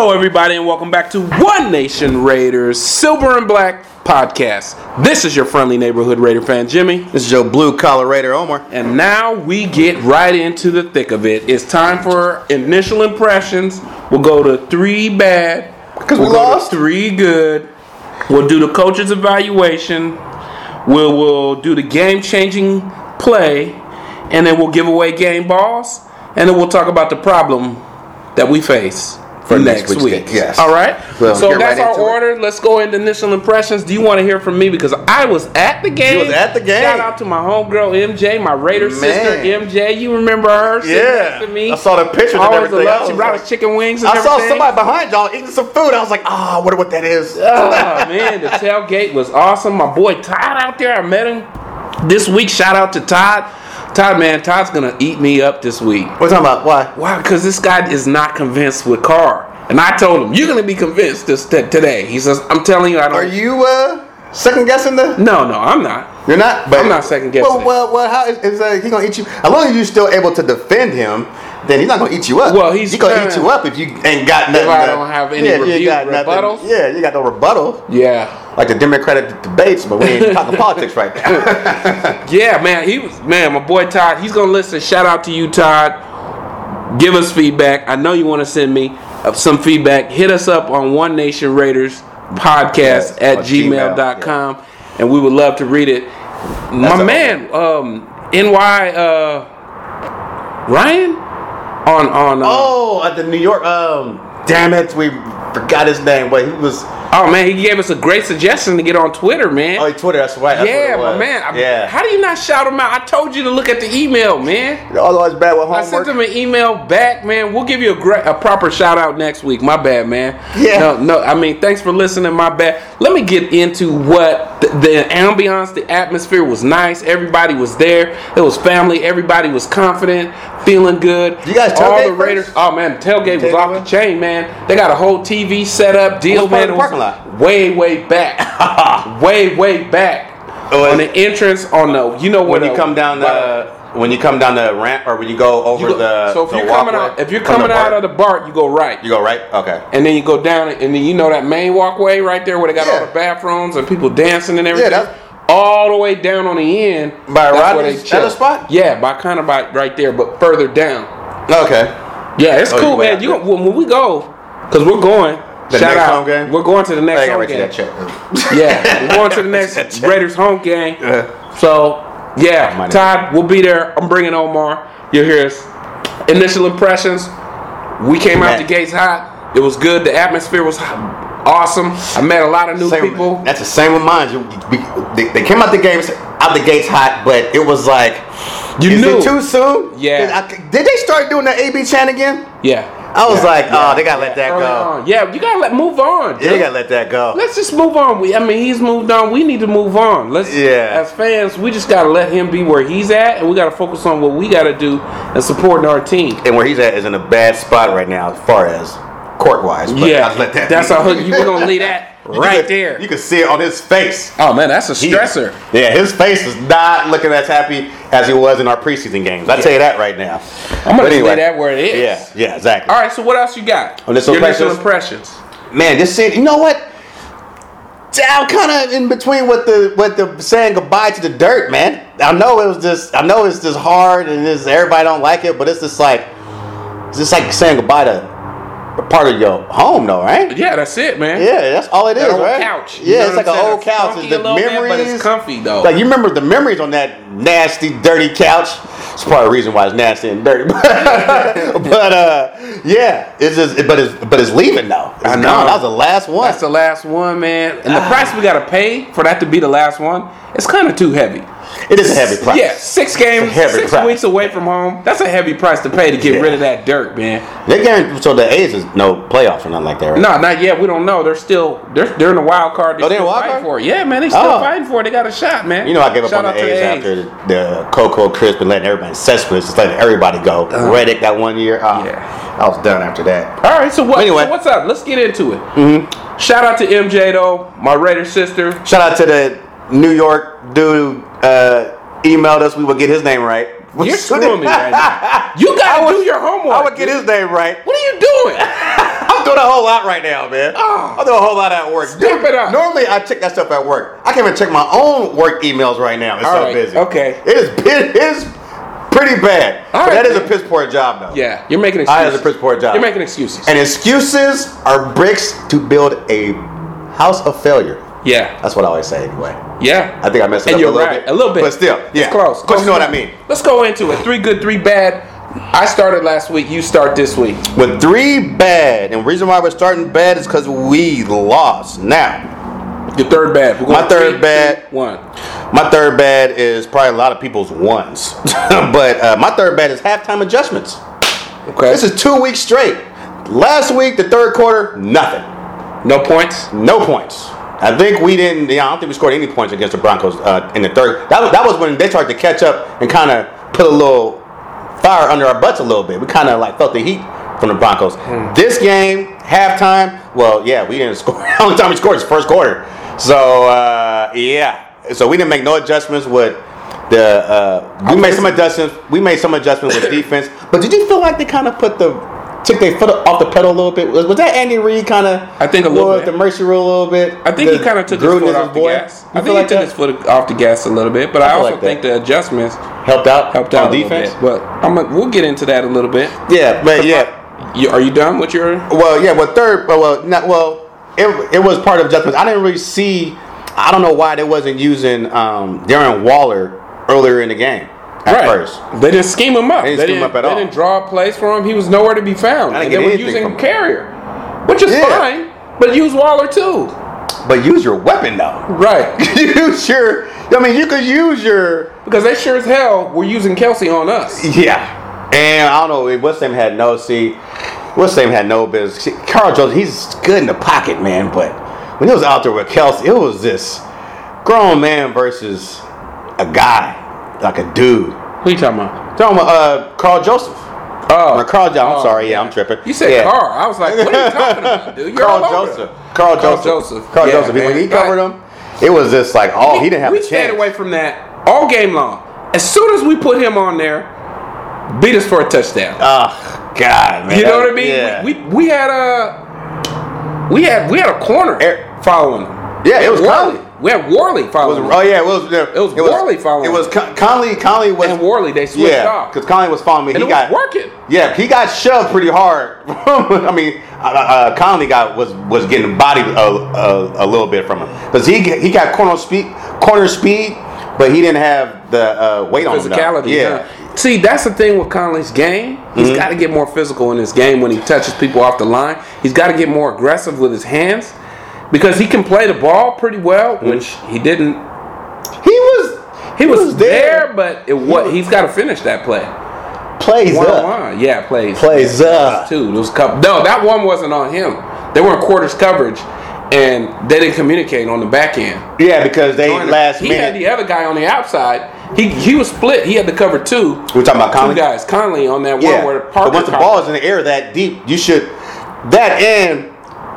Hello, everybody, and welcome back to One Nation Raiders Silver and Black Podcast. This is your friendly neighborhood Raider fan, Jimmy. This is your blue-collar Raider, Omar. And now we get right into the thick of it. It's time for initial impressions. We'll go to 3 bad. Because we'll we lost. Go to 3 good. We'll do the coach's evaluation. We'll do the game-changing play. And then we'll give away game balls. And then we'll talk about the problem that we face for next week. Yes. All right. Well, so that's right our order. Let's go into initial impressions. Do you want to hear from me? Because I was at the game. You was at the game. Shout out to my homegirl MJ, my Raider sister MJ. You remember her? Sitting next to me. I saw the pictures and everything. She brought us chicken wings and I everything. saw somebody behind y'all eating some food. I was like, I wonder what that is. Oh man, the tailgate was awesome. My boy Todd out there. I met him this week. Shout out to Todd. Todd's gonna eat me up this week. What are you talking about? Why? Why? Because this guy is not convinced with Carr. And I told him, you're going to be convinced today. He says, I'm telling you, I don't. Are you second guessing the? No, I'm not. You're not? But I'm not second guessing. Well, how is he going to eat you? As long as you're still able to defend him, then he's not going to eat you up. Well, he's going to eat you up if you ain't got nothing. If I don't have any rebuttals? Yeah, you got no rebuttal. Yeah. Like the Democratic debates, but we ain't talking politics right now. Yeah, man, my boy Todd, he's going to listen. Shout out to you, Todd. Give us feedback. I know you want to send me some feedback. Hit us up on One Nation Raiders Podcast at gmail.com, and we would love to read it. My man, NY Ryan on at the New York. Damn it, we forgot his name, but he was. Oh man, he gave us a great suggestion to get on Twitter, man. Oh, Twitter, that's right. That's my man. How do you not shout him out? I told you to look at the email, man. You're always bad with homework. I sent him an email back, man. We'll give you a proper shout out next week. My bad, man. Yeah. No. I mean, thanks for listening. My bad. Let me get into what the ambiance, the atmosphere was nice. Everybody was there. It was family. Everybody was confident, feeling good. You guys tailgate all the Raiders. Oh man, the tailgate was off the chain, man. They got a whole TV set up. Deal, man. The parking lot. Way back. way back. On the entrance, when you come down the ramp, or when you go over so if you're coming out of the BART, you go right. You go right? Okay. And then you go down, and then that main walkway right there where they got all the bathrooms and people dancing and everything. Yeah, all the way down on the end. By Rodney's other spot? Yeah, by right there, but further down. Okay. Yeah, it's cool, man. When we go, because we're going. Shout out. Home game? We're going to the next home game. Yeah, we're going to the next Raiders home game. So, yeah, Todd, we'll be there. I'm bringing Omar. You'll hear us. Initial impressions. We came out the gates hot. It was good. The atmosphere was awesome. I met a lot of new people. That's the same with mine. They came out the gates hot, but it was like, is it too soon? Yeah. Did they start doing the AB chant again? Yeah. I was they gotta let that go. Yeah, you gotta move on. Yeah, they gotta let that go. Let's just move on. He's moved on. We need to move on. As fans, we just gotta let him be where he's at, and we gotta focus on what we gotta do and supporting our team. And where he's at is in a bad spot right now, as far as court-wise. But that's how we're gonna leave that right there. You can see it on his face. Oh man, that's a stressor. His face is not looking as happy as he was in our preseason games. I'll tell you that right now. I'm gonna lay that where it is. Yeah, exactly. All right, so what else you got? Your initial impressions. Man, just saying. You know what? I'm kind of in between with the saying goodbye to the dirt, man. I know it's just hard and everybody don't like it, but it's just like saying goodbye to a part of your home, though, right? Yeah, that's it, man. Yeah, that's all it is, right? Couch. Yeah, it's like an old couch. It's the memories, but it's comfy though. Like you remember the memories on that nasty, dirty couch. It's part of the reason why it's nasty and dirty. But it's leaving though. I know that was the last one. That's the last one, man. And the price we gotta pay for that to be the last one, it's kind of too heavy. It is a heavy price. Yeah, 6 games, 6 weeks away from home. That's a heavy price to pay to get rid of that dirt, man. They guarantee so the A's is no playoffs or nothing like that, right? No, not yet. We don't know. They're in the wild card. They're still fighting for it. Yeah, man, they still fighting for it. They got a shot, man. You know, I gave up on the A's after the Coco Crisp and letting everybody Cespedes, just letting everybody go. Reddick that one year. I was done after that. All right, so what's up? Let's get into it. Mm-hmm. Shout out to MJ though, my Raider sister. Shout out to the New York dude. Emailed us. We would get his name right. You're screwing me right now. You gotta do your homework. I would get his name right. What are you doing? I'm doing a whole lot right now, man. I'm doing a whole lot at work. Step it up. Normally, I check that stuff at work. I can't even check my own work emails right now. It's so busy. Okay. It is pretty bad. But that is a piss poor job, though. Yeah, you're making excuses. That is a piss poor job. You're making excuses. And excuses are bricks to build a house of failure. Yeah. That's what I always say anyway. Yeah. I think I messed it and up you're a little right. bit. A little bit. But still, yeah. It's close. But you know what I mean. Let's go into it. 3 good, 3 bad. I started last week. You start this week. With 3 bad. And the reason why we're starting bad is because we lost. Now, your third bad. We're going my third 3, bad. 2, 1. My third bad is probably a lot of people's ones. But my third bad is halftime adjustments. Okay. This is 2 weeks straight. Last week, the third quarter, nothing. No points? No points. I think we didn't. I don't think we scored any points against the Broncos in the third. That was when they started to catch up and kind of put a little fire under our butts a little bit. We kind of like felt the heat from the Broncos. This game, halftime. Well, yeah, we didn't score. The only time we scored is first quarter. So yeah. So we didn't make no adjustments with the. We made some adjustments. We made some adjustments with defense. But did you feel like they kind of took their foot off the pedal a little bit? Was that Andy Reid kind of? I think a little bit. The mercy rule a little bit. I think he kind of took his foot off the gas. I think he took his foot off the gas a little bit, but I also think the adjustments helped out on defense. But we'll get into that a little bit. Yeah, but yeah. Are you done with your? Well, yeah. Well, third. It was part of adjustments. I didn't really see. I don't know why they wasn't using Darren Waller earlier in the game. At first. They didn't scheme him up. They didn't scheme him up at all. They didn't draw plays for him. He was nowhere to be found. And they were using Carrier, which is fine, but use Waller too. But use your weapon though. Right. You could use your... Because they sure as hell were using Kelsey on us. Yeah. And I don't know, what's name had no business. Carl Jones, he's good in the pocket, man, but when he was out there with Kelsey, it was this grown man versus a guy. Like a dude. Who you talking about? Talking about Carl Joseph. Oh. Carl Joseph. I'm sorry. Yeah, I'm tripping. You said Carl. I was like, what are you talking about, dude? You're Carl Joseph. When he covered him, it was just like, he didn't have a chance. We stayed away from that all game long. As soon as we put him on there, beat us for a touchdown. Oh, God, man. You know what I mean? Yeah. We had a corner following him. Yeah, it was Conley. We had Worley following him. Oh, yeah, it was Worley following him. It was Conley was... And Worley, they switched off. because Conley was following me. And it was working. Yeah, he got shoved pretty hard. I mean, Conley was getting bodied a little bit from him. Because he got corner speed, but he didn't have the weight on him. Physicality. Yeah. See, that's the thing with Conley's game. He's got to get more physical in his game when he touches people off the line. He's got to get more aggressive with his hands. Because he can play the ball pretty well, which he didn't. He was there, but he's got to finish that play. Plays up. One-on-one. Yeah, plays up. Two. There was a couple. No, that one wasn't on him. They were in quarters coverage, and they didn't communicate on the back end. Yeah, because they last minute. He had the other guy on the outside. He was split. He had to cover two. We're talking about Conley? Two guys. Conley on that one where Parker. But once the ball is in the air that deep, you should. That and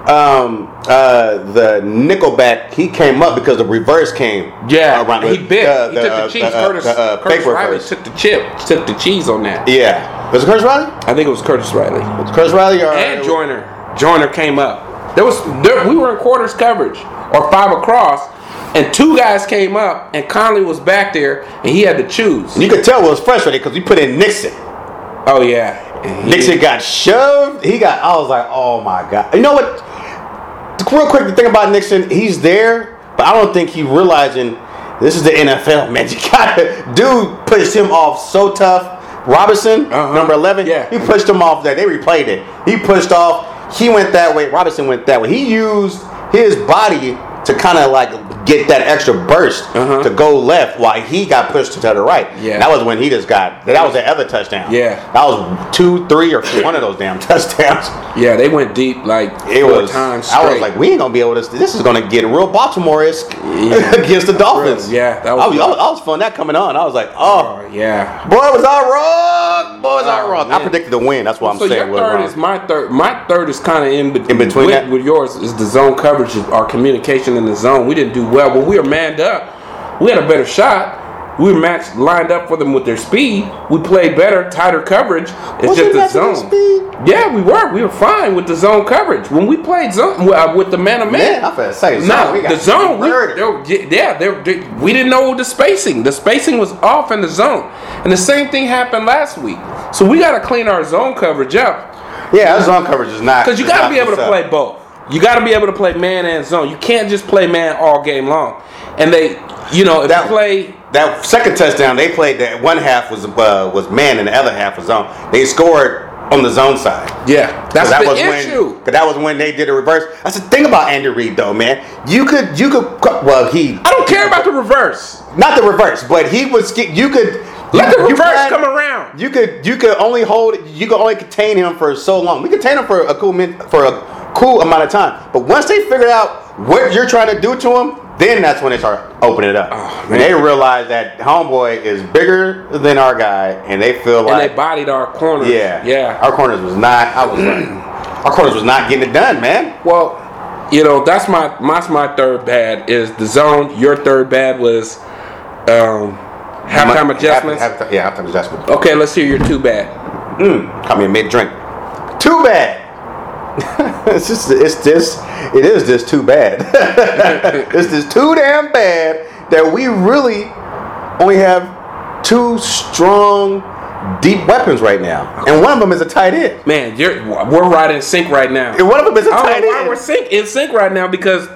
the nickelback, he came up because the reverse came. Yeah, he bit. He took the cheese. Curtis Riley took the cheese on that. Yeah, was it Curtis Riley? I think it was Curtis Riley. Was it Curtis Riley and Joyner? Joyner came up. We were in quarters coverage or 5 across, and 2 guys came up, and Conley was back there, and he had to choose. And you could tell it was frustrated because we put in Nixon. Oh yeah, Nixon got shoved. I was like, oh my God. You know what? Real quick, the thing about Nixon, he's there, but I don't think he realizing this is the NFL, man. Dude pushed him off so tough. Robinson, number 11, he pushed him off there. They replayed it. He pushed off. He went that way. Robinson went that way. He used his body to kind of like get that extra burst to go left while he got pushed to the right. Yeah. That was when he just got, that was the other touchdown. Yeah. That was 2, 3, or 1 of those damn touchdowns. Yeah, they went deep like 4 times straight. I was like, we ain't going to be able to, this is going to get real Baltimore-esque against the Dolphins. Yeah, that was I was fun that coming on. I was like, yeah. Boy, was I wrong. Man. I predicted the win. That's what I'm saying. Your third is my third. My third is kind of in between that? With yours is the zone coverage, our communication in the zone. We didn't do well, but we were manned up. We had a better shot. We were lined up for them with their speed. We played better, tighter coverage. It's just the zone. Yeah, we were. We were fine with the zone coverage. When we played zone with the man-to-man. I'm going to say zone. No, the zone. We didn't know the spacing. The spacing was off in the zone. And the same thing happened last week. So we got to clean our zone coverage up. Yeah, our zone coverage is not. Because you got to be able to play both. You got to be able to play man and zone. You can't just play man all game long. And if you play that second touchdown, they played that one half was man and the other half was zone. They scored on the zone side. Yeah, that's the issue. Because that was when they did a reverse. That's the thing about Andy Reid, though, man. I don't care about the reverse. Not the reverse, but he was. You could. Let the reverse come around. You could only contain him for so long. We contained him for a cool amount of time. But once they figured out what you're trying to do to him, then that's when they start opening it up. Oh, and they realize that homeboy is bigger than our guy, and they feel like. And they bodied our corners. Yeah. Our corners was not. Our corners was not getting it done, man. Well, that's my third bad is the zone. Your third bad was halftime adjustments. Halftime adjustments. Okay, let's hear your two bad. Caught me a mid-drink. Too bad. It is just too bad. It's just too damn bad that we really only have two strong, deep weapons right now, and one of them is a tight end. Man, we're right in sync right now. And one of them is a tight end. Why we're in sync right now because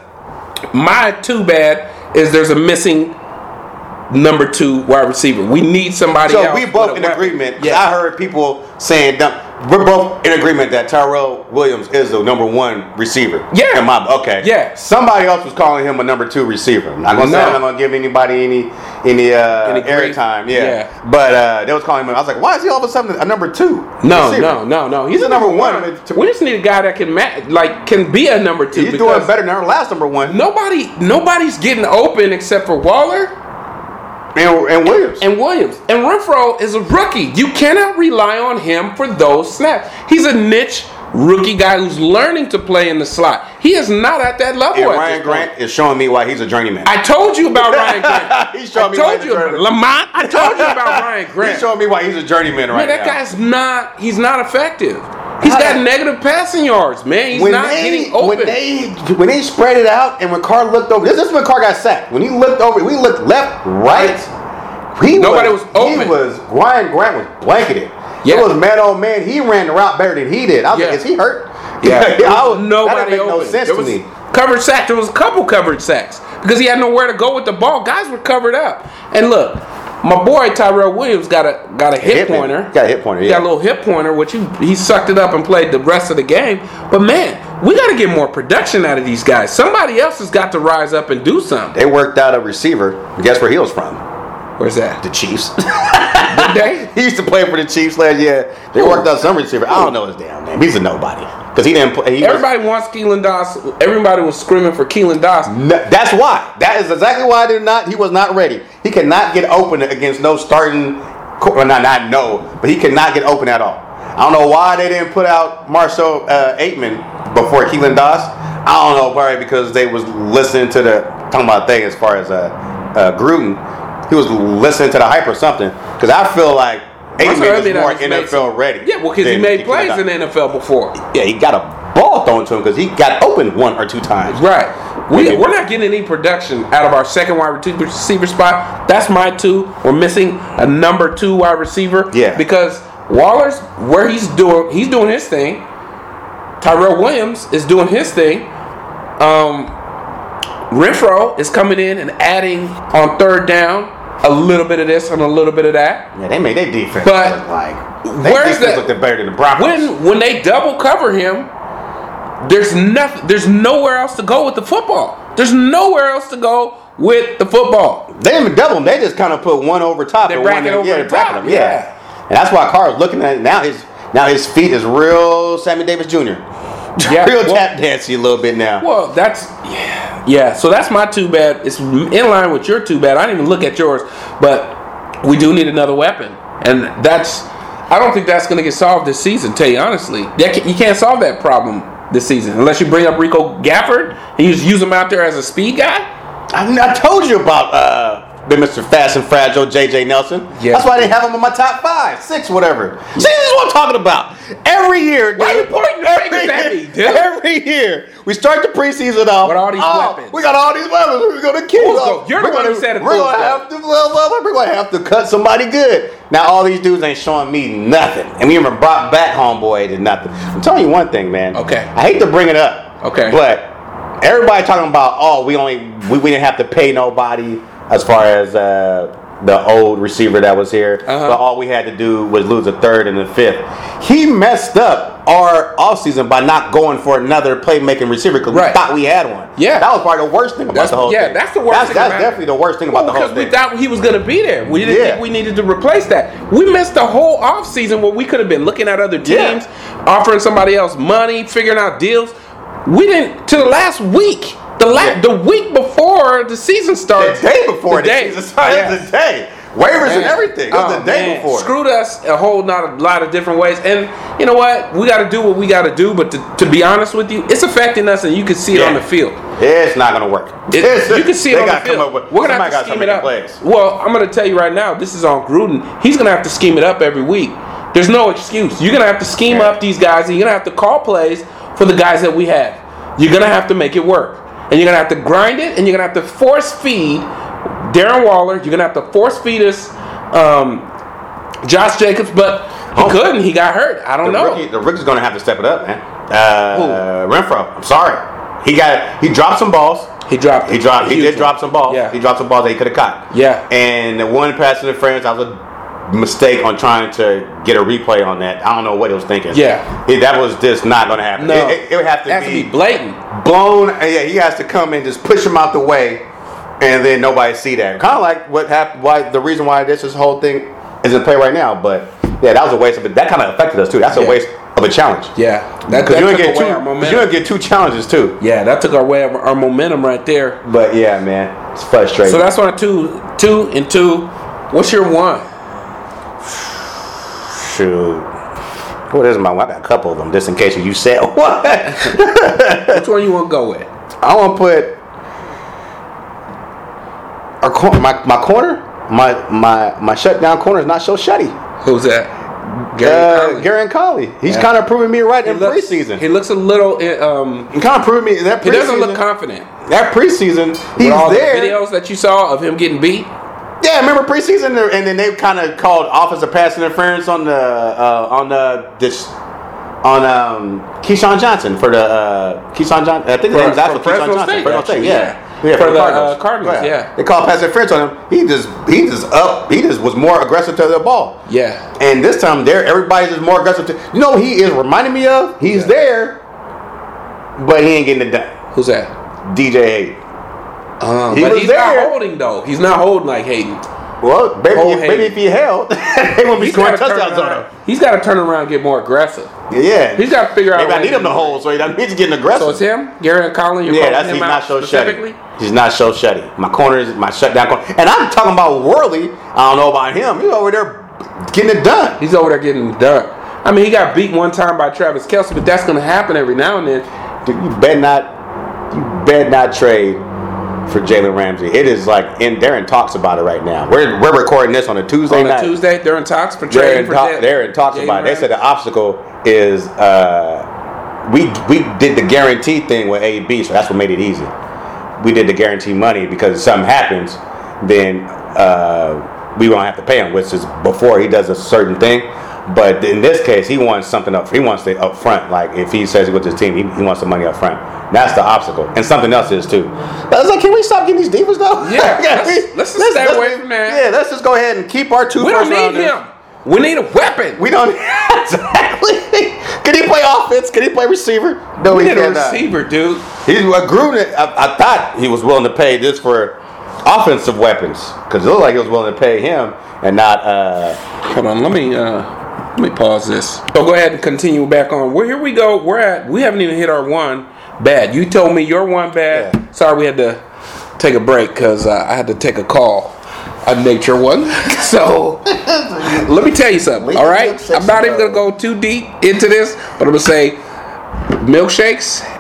my too bad is there's a missing number 2 wide receiver. We need somebody else. So we both in agreement. Yeah. I heard people saying we're both in agreement that Tyrell Williams is the number 1 receiver. Yeah. Yeah. Somebody else was calling him a number 2 receiver. I'm not gonna give anybody any airtime. Yeah. But they was calling him. I was like, why is he all of a sudden a number 2? No. He's a number 1. We just need a guy that can be a number 2. He's doing better than our last number 1. Nobody's getting open except for Waller. And Williams. And Renfro is a rookie. You cannot rely on him for those snaps. He's a niche rookie guy who's learning to play in the slot. He is not at that level. And Ryan Grant is showing me why he's a journeyman. I told you about Ryan Grant. He's showing me why he's a journeyman. Lamont, I told you about Ryan Grant. He's showing me why he's a journeyman right now. That guy's he's not effective. He's got negative passing yards, man. He's not getting open. When they spread it out and when Carr looked over, this is when Carr got sacked. When he looked over, we looked left, right. Nobody was open. Ryan Grant was blanketed. Yeah. It was man on man. He ran the route better than he did. I was like, is he hurt? Yeah. Nobody that didn't make no sense to me. Coverage sacks. There was a couple coverage sacks because he had nowhere to go with the ball. Guys were covered up. And look, my boy Tyrell Williams got a hip pointer. Got a hip pointer, yeah. Got a little hip pointer, which he sucked it up and played the rest of the game. But man, we got to get more production out of these guys. Somebody else has got to rise up and do something. They worked out a receiver. Guess where he was from? Where's that? The Chiefs. Did they? He used to play for the Chiefs last year. They worked out some receiver. I don't know his damn name. He's a nobody. Because he didn't play. Everybody wants Keelan Doss. Everybody was screaming for Keelan Doss. No, that's why. That is exactly why he was not ready. He could not get open against no starting. Well, but he could not get open at all. I don't know why they didn't put out Marshall Aitman before Keelan Doss. I don't know, probably because they was listening to talking about thing as far as Gruden. He was listening to the hype or something. Because I feel like Aitman is more NFL ready. Yeah, well, because he made plays in the NFL before. Yeah, he got a ball thrown to him because he got open 1 or 2 times. Right. We're not getting any production out of our second wide receiver spot. That's my 2. We're missing a number 2 wide receiver. Yeah. Because Waller's where he's doing his thing. Tyrell Williams is doing his thing. Renfro is coming in and adding on third down a little bit of this and a little bit of that. Yeah, they made their defense look like where's that? Looked better than the Broncos. When they double cover him, there's nothing. There's nowhere else to go with the football. They didn't even double him. They just kind of put one over top. They bracket over the top. Yeah. And that's why Carr's looking at it now. His feet is real Sammy Davis Jr. Yeah, real tap dancey a little bit now. Well, yeah. So that's my 2 bad. It's in line with your 2 bad. I didn't even look at yours, but we do need another weapon, and I don't think that's going to get solved this season. Tell you honestly, you can't solve that problem this season unless you bring up Rico Gafford and you just use him out there as a speed guy. I told you about been Mr. Fast and Fragile, J.J. Nelson. Yeah. That's why I didn't have him in my top 5, 6, whatever. See, this is what I'm talking about. Every year, Why you pointing your fingers at me, dude? Every year, we start the preseason off with all these weapons. We got all these weapons. We're going to kill. You're the one who said it. We're going to have to cut somebody good. Now, all these dudes ain't showing me nothing. And we even brought back Homeboy did nothing. I'm telling you one thing, man. Okay. I hate to bring it up. Okay. But everybody talking about, we didn't have to pay nobody as far as the old receiver that was here. But all we had to do was lose a third and a fifth. He messed up our offseason by not going for another playmaking receiver because we thought we had one. Yeah. That was probably the worst thing about the whole thing. Yeah, that's the worst thing. That's definitely the worst thing about the whole thing. Because we thought he was going to be there. We didn't think we needed to replace that. We missed the whole offseason where we could have been looking at other teams, offering somebody else money, figuring out deals. We didn't, to the last week. The week before the season started. The day before the season started. The day. Waivers and everything. It was the day before. Screwed us a whole lot of different ways. And you know what? We got to do what we got to do. But to be honest with you, it's affecting us, and you can see it on the field. It's not going to work. You can see it on the field. We're going to have to scheme it up. Well, I'm going to tell you right now, this is on Gruden. He's going to have to scheme it up every week. There's no excuse. You're going to have to scheme up these guys, and you're going to have to call plays for the guys that we have. You're going to have to make it work. And you're going to have to grind it, and you're going to have to force feed Darren Waller. You're going to have to force feed us Josh Jacobs, but he couldn't. He got hurt. I don't know. The rookie's going to have to step it up, man. Renfro, I'm sorry. He dropped some balls. He did drop some balls. Yeah. He dropped some balls that he could have caught. Yeah. And the one pass interference, I was a mistake on trying to get a replay on that. I don't know what he was thinking. Yeah. That was just not going to happen. No. It would have to be blatant. Blown. Yeah, he has to come and just push him out the way, and then nobody see that. Kind of like what happened. Why the reason why this whole thing is in play right now. But yeah, that was a waste of it. That kind of affected us too. That's a waste of a challenge. Yeah, because you didn't get two challenges too. Yeah, that took away our momentum right there. But yeah, man, it's frustrating. So that's on two and two. What's your one? Shoot. What is my one? I got a couple of them just in case you said what. Which one you want to go with? I want to put my corner. My shutdown corner is not so shutty. Who's that? Gary Conley. He's kind of proving me right in preseason. He looks a little. He kind of proving me in that preseason. He doesn't look confident. That preseason, he's with all there. The videos that you saw of him getting beat. Yeah, remember preseason, and then they kind of called offensive pass interference on Keyshawn Johnson for the Keyshawn Johnson. I think his name's after Keyshawn Johnson. Fresno State, yeah. For the Cardinals. Yeah. They called pass interference on him. He just was more aggressive to the ball. Yeah. And this time everybody's just more aggressive to. You know who he is reminding me of? He's there, but he ain't getting it done. Who's that? DJ Hayden. But he's not holding though. He's not holding like Hayden. Well, maybe if he held, they won't be scoring touchdowns on him. He's got to turn around and get more aggressive. Yeah. He's got to figure out. Maybe I need him to hold, so that means he's getting aggressive. So it's him, Gary Conley. He's not so shutty. He's not so shutty. My corner is my shutdown corner, and I'm talking about Worley. I don't know about him. He's over there getting it done. He's over there getting it done. I mean, he got beat one time by Travis Kelce, but that's going to happen every now and then. Dude, you bet not trade for Jalen Ramsey. It is like they're in talks about it right now. We're recording this on a Tuesday night. On a Tuesday, they're in talks for trading for they're in talks about it. They said the obstacle is we did the guarantee thing with AB, so that's what made it easy. We did the guarantee money because if something happens, then we won't have to pay him, which is before he does a certain thing. But in this case, he wants something up. He wants it up front. Like if he says with his team, he wants the money up front. That's the obstacle, and something else is too. But I was like, can we stop getting these divas though? Yeah, let's stay away from that. Yeah, let's just go ahead and keep our two. We don't need him. We need a weapon. We don't exactly. Can he play offense? Can he play receiver? No, we need a receiver, dude. He's Gruden. I thought he was willing to pay this for offensive weapons because it looked like he was willing to pay him and not. Hold on, let me pause this. So go ahead and continue back on. Well, here we go. We haven't even hit our one bad. You told me your one bad. Yeah. Sorry, we had to take a break because I had to take a call. A nature one. So let me tell you something. All right, I'm not even gonna go too deep into this, but I'm gonna say milkshakes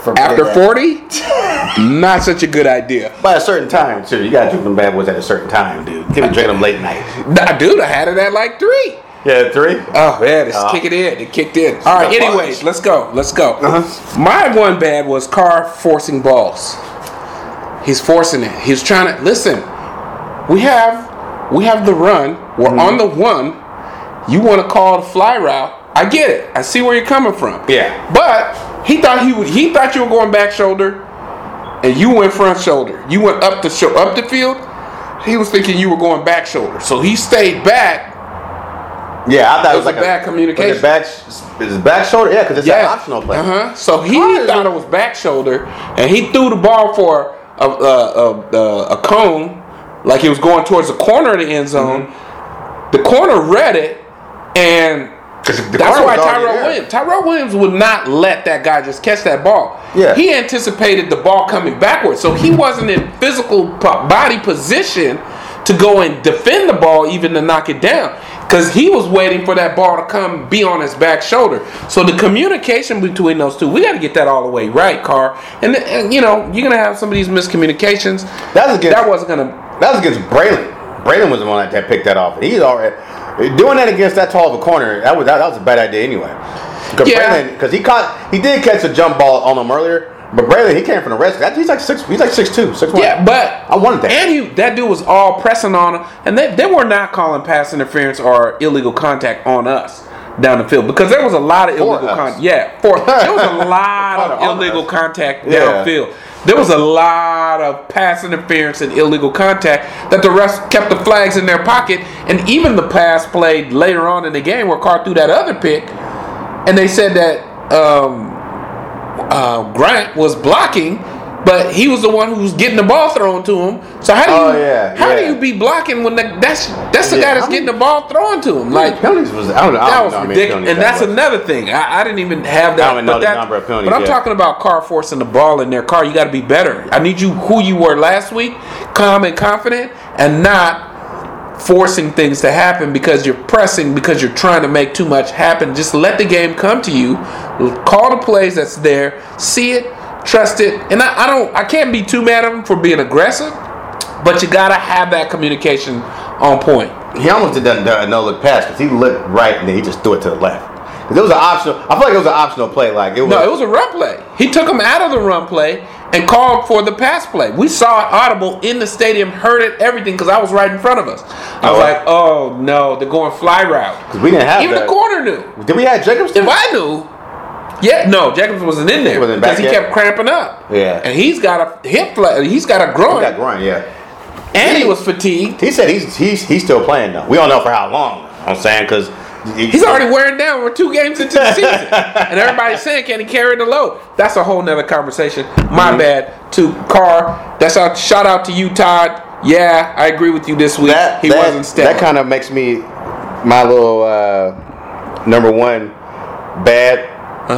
After 40, not such a good idea. By a certain time, too. You gotta drink them bad boys at a certain time, dude. You can't drink them late night. Nah, dude, I had it at like 3. Yeah, 3? Oh, man, it's kick it in. It kicked in. All right, anyways, let's go. My one bad was Carr forcing balls. He's forcing it. He's trying to... Listen, we have the run. We're on the 1. You want to call the fly route. I get it. I see where you're coming from. Yeah. But he thought you were going back shoulder, and you went front shoulder. You went up the field. He was thinking you were going back shoulder, so he stayed back. Yeah, I thought it was like a bad communication. Is it back shoulder? Yeah, because it's an optional play. So he thought it was back shoulder, and he threw the ball for a cone, like he was going towards the corner of the end zone. The corner read it, and that's why Tyrell Williams would not let that guy just catch that ball. Yeah. He anticipated the ball coming backwards, so he wasn't in physical body position to go and defend the ball, even to knock it down, because he was waiting for that ball to come be on his back shoulder. So the communication between those two, we got to get that all the way right, Carr. And you know, you're gonna have some of these miscommunications. That was against Braylon. Braylon was the one that picked that off. He's already doing that against that tall of a corner. That was a bad idea anyway. Because he did catch a jump ball on him earlier. But Braylon, he came from the rest. He's like 6'2", 6'1". Yeah, but I wanted that. And that dude was all pressing on him, and they were not calling pass interference or illegal contact on us down the field, because there was a lot of illegal contact. Yeah, there was a lot of illegal contact downfield. There was a lot of pass interference and illegal contact that the refs kept the flags in their pocket, and even the pass played later on in the game where Carr threw that other pick, and they said that Grant was blocking, but he was the one who was getting the ball thrown to him. So how do you be blocking when that's the guy that's getting the ball thrown to him? Like, penalties was ridiculous, and that's another thing. I didn't even have that. But I'm talking about Carr forcing the ball in their car. You got to be better. I need you who you were last week, calm and confident, and not forcing things to happen because you're pressing, because you're trying to make too much happen. Just let the game come to you. Call the plays that's there. See it. Trust it. And I can't be too mad at him for being aggressive, but you gotta have that communication on point. He almost did that no-look pass because he looked right and then he just threw it to the left. Because it was an optional. I feel like it was an optional play. It was a run play. He took him out of the run play and called for the pass play. We saw it audible in the stadium, heard it, everything, because I was right in front of us. I was like, oh no, they're going fly route. Because we didn't have even the corner knew. Did we have Jacobs? If I knew. Yeah, no, Jacobs wasn't in there because he kept cramping up. Yeah, and he's got a hip flat. He's got a groin. He got groin, yeah. And he was fatigued. He said he's still playing though. We don't know for how long. I'm saying because he's already wearing down. We're 2 games into the season, and everybody's saying, can he carry the load? That's a whole nother conversation. My bad to Carr. That's a shout out to you, Todd. Yeah, I agree with you this week. He wasn't stellar. That kind of makes me my little number one bad.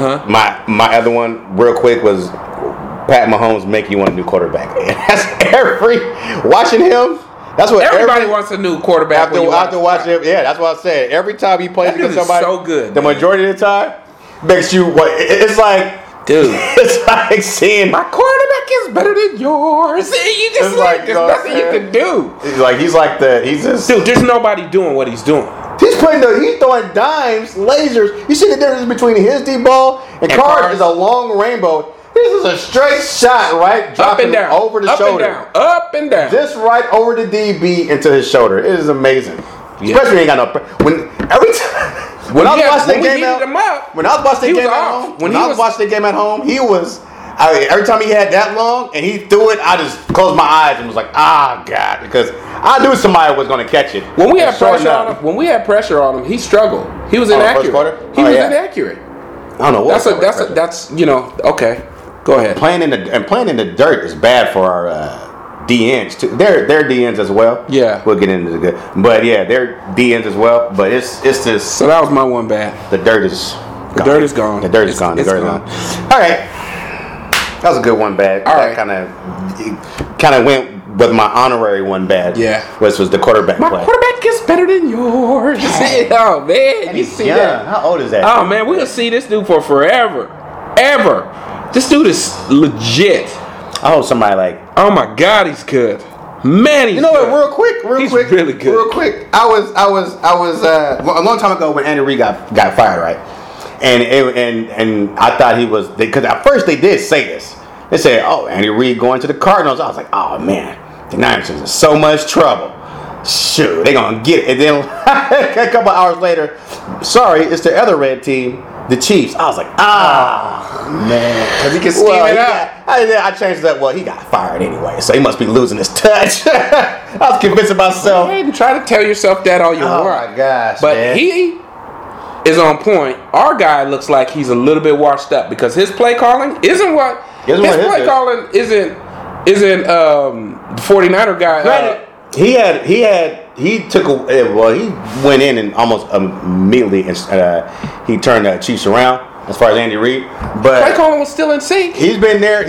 My other one, real quick, was Pat Mahomes make you want a new quarterback. That's watching him. That's what everybody wants a new quarterback. After watching him, yeah, that's what I said. Every time he plays against somebody, so good. The majority of the time makes you. It's like, dude, it's like seeing my quarterback is better than yours. You just there's nothing you can do. He's just dude. There's nobody doing what he's doing. He's throwing dimes, lasers. You see the difference between his deep ball and Carr is a long rainbow. This is a straight shot, right? Dropping down over the shoulder. Up and down. Just right over the DB into his shoulder. It is amazing. Yeah. Especially when he ain't got no. Every time. When I was watching the game at home, he was. Every time he had that long and he threw it, I just closed my eyes and was like, God, because I knew somebody was going to catch it. When we had pressure on him, he struggled. He was inaccurate. He was inaccurate. I don't know what. That's okay. Go ahead. Playing in the dirt is bad for our DNs too. They're DNs as well. Yeah, we'll get into the good, but yeah, they're DNs as well. But it's this. So that was my one bad. The dirt is gone. The dirt is gone. The dirt is gone. All right. That was a good one bad. All right. That kind of went with my honorary one bad. Yeah. Which was the quarterback play. My quarterback is better than yours. Oh, man. And you see that? How old is that? Oh, man. We're going to see this dude for forever. Ever. This dude is legit. I hope somebody like. Oh my God, he's good. Man, he's You know good. what? Real quick. really good. Real quick. I was a long time ago when Andy Reid got fired, right? And I thought he was because at first they did say this. They said, "Oh, Andy Reid going to the Cardinals." I was like, "Oh man, the Niners is in so much trouble. Shoot, they gonna get it." And then a couple hours later, sorry, it's the other red team, the Chiefs. I was like, man, because he can scheme it out. I changed that. Well, he got fired anyway, so he must be losing his touch. I was convinced of myself. Go ahead and try to tell yourself that all you want. Oh my gosh, but man. he is on point. Our guy looks like he's a little bit washed up because his play calling isn't what his play calling isn't the 49er guy. Granted, he went in and almost immediately he turned the Chiefs around as far as Andy Reid, but play calling was still in sync. He's been there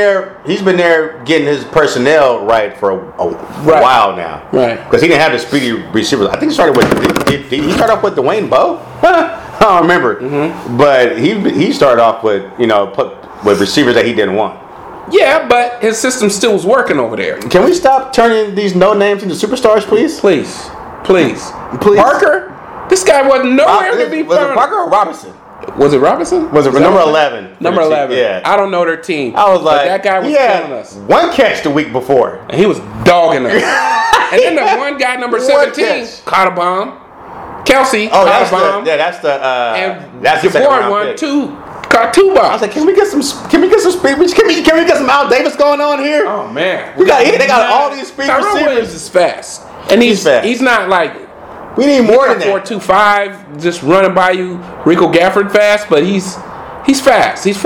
getting his personnel right for a while now, right? Because he didn't have the speedy receivers. I think he started with he started off with Dwayne Bowe. I don't remember, but he started off with with receivers that he didn't want. Yeah, but his system still was working over there. Can we stop turning these no names into superstars, please? Please. Parker, this guy wasn't nowhere to be found. Was it Parker or Robinson? Was it Robinson? Was it number 11? Number 11. Yeah. I don't know their team. I was like, that guy was killing us. One catch the week before. And he was dogging us. And then the one guy, number 17, caught a bomb. Kelsey caught a bomb. That's the and that's the DeBoer second round won pick. Caught two bombs. I was like, can we get some speed? Can we get some Al Davis going on here? Oh man, they got all these speed Tyrell receivers. Williams is fast, and he's fast. He's not like we need more than that. 4.25, just running by you, Rico Gafford fast, but he's fast. He's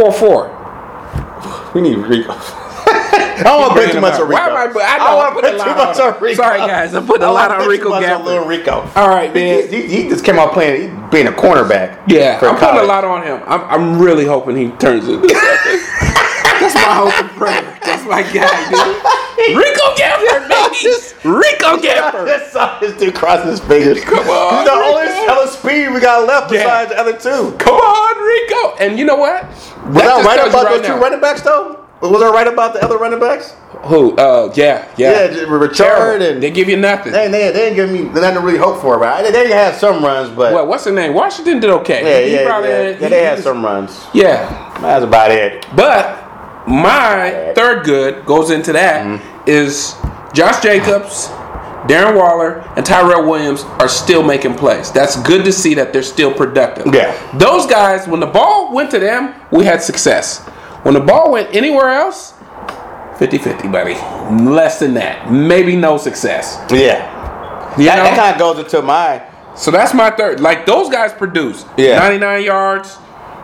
4.4. We need Rico. I don't want to put too much on Rico. I don't want to put too much on Rico. Sorry guys, I'm putting a lot on Rico Gafford. Little Rico. All right, man. He just came out playing, being a cornerback. Yeah, I'm putting a lot on him. I'm really hoping he turns it. That's my hope and prayer. That's my guy, dude. Rico Gafford, baby. Rico Gafford. I saw this dude crossing his fingers. Come on, he's the only other speed we got left besides the other two. Come on, Rico. And you know what? Was that right about those two running backs, though? Was I right about the other running backs? Who? Yeah. Richard and they give you nothing. They didn't give me nothing to really hope for. But they had some runs. But well, what's the name? Washington did okay. They had some runs. Yeah, that's about it. But my third good goes into that is Josh Jacobs, Darren Waller, and Tyrell Williams are still making plays. That's good to see that they're still productive. Yeah, those guys, when the ball went to them, we had success. When the ball went anywhere else, 50-50, buddy. Less than that. Maybe no success. Yeah. That kind of goes into my... So that's my third. Like, those guys produce. Yeah. 99 yards.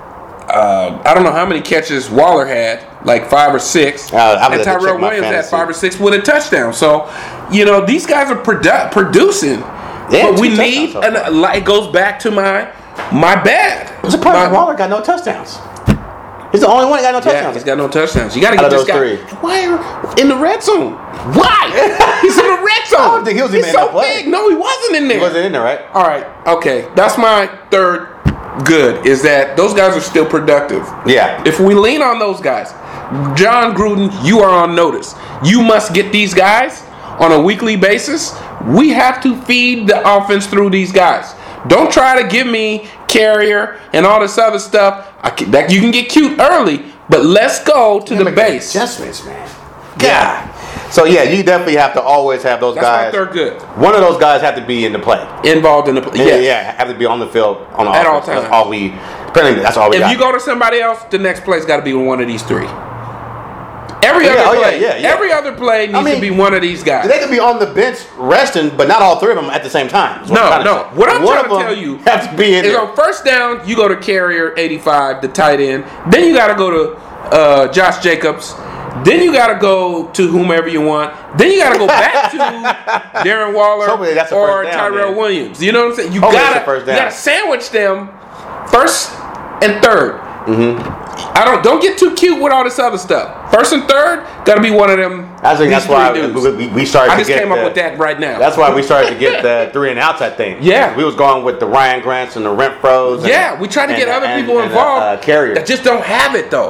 I don't know how many catches Waller had. Like 5 or 6. And Tyrell Williams had 5 or 6 with a touchdown. So, these guys are producing. Yeah, but we need... it goes back to my bad. I'm surprised Waller got no touchdowns. He's the only one that got no touchdowns. Yeah, he's got no touchdowns. You got to get this guy. Why in the red zone? Why? He's in the red zone. I don't think he was even in that play. Big. No, he wasn't in there. He wasn't in there, right? All right. Okay. That's my third good, is that those guys are still productive. Yeah. If we lean on those guys, John Gruden, you are on notice. You must get these guys on a weekly basis. We have to feed the offense through these guys. Don't try to give me Carrier and all this other stuff. That you can get cute early, but let's go to the base. Adjustments, man. Yeah. So you definitely have to always have those guys. That's my third good. One of those guys have to be in the play. Involved in the play. Yeah, have to be on the field on at all times. That's all we got. If you go to somebody else, the next play's got to be one of these three. Every other play needs to be one of these guys. They could be on the bench resting, but not all three of them at the same time. No. What I'm trying to tell you have to be in is on first down, you go to Carrier 85, the tight end. Then you got to go to Josh Jacobs. Then you got to go to whomever you want. Then you got to go back to Darren Waller or Tyrell Williams. You know what I'm saying? You got to sandwich them first and third. Mm-hmm. Don't get too cute with all this other stuff. First and third, got to be one of them. I think that's why we started. I just came up with that right now. That's why we started to get the 3 and outs. I think. Yeah, we was going with the Ryan Grants and the Renfros. We tried to get other people involved. Carrier that just don't have it though.